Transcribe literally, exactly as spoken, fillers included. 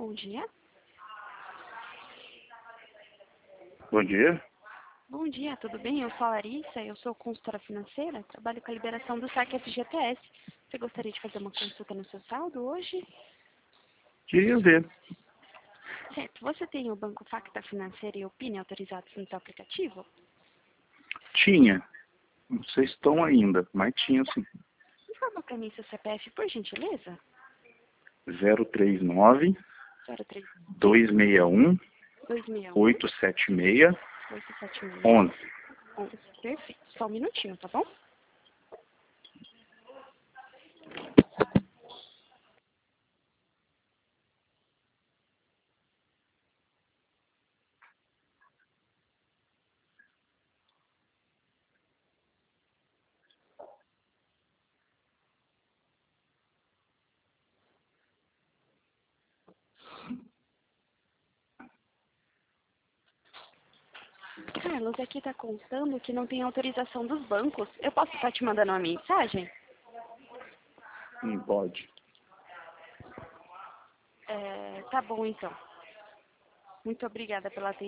Bom dia. Bom dia. Bom dia, tudo bem? Eu sou a Larissa, eu sou consultora financeira, trabalho com a liberação do saque F G T S. Você gostaria de fazer uma consulta no seu saldo hoje? Queria ver. Certo. Você tem o Banco Facta Financeira e o P I N autorizados no seu aplicativo? Tinha. Não sei se estão ainda, mas tinha sim. Informa para mim seu C P F, por gentileza. zero três nove, zero três dois seis um, dois seis um oito sete seis, oito sete seis onze. onze. Perfeito. Só um minutinho, tá bom? Carlos, aqui está constando que não tem autorização dos bancos. Eu posso estar te mandando uma mensagem? Sim, pode. É, tá bom, então. Muito obrigada pela atenção.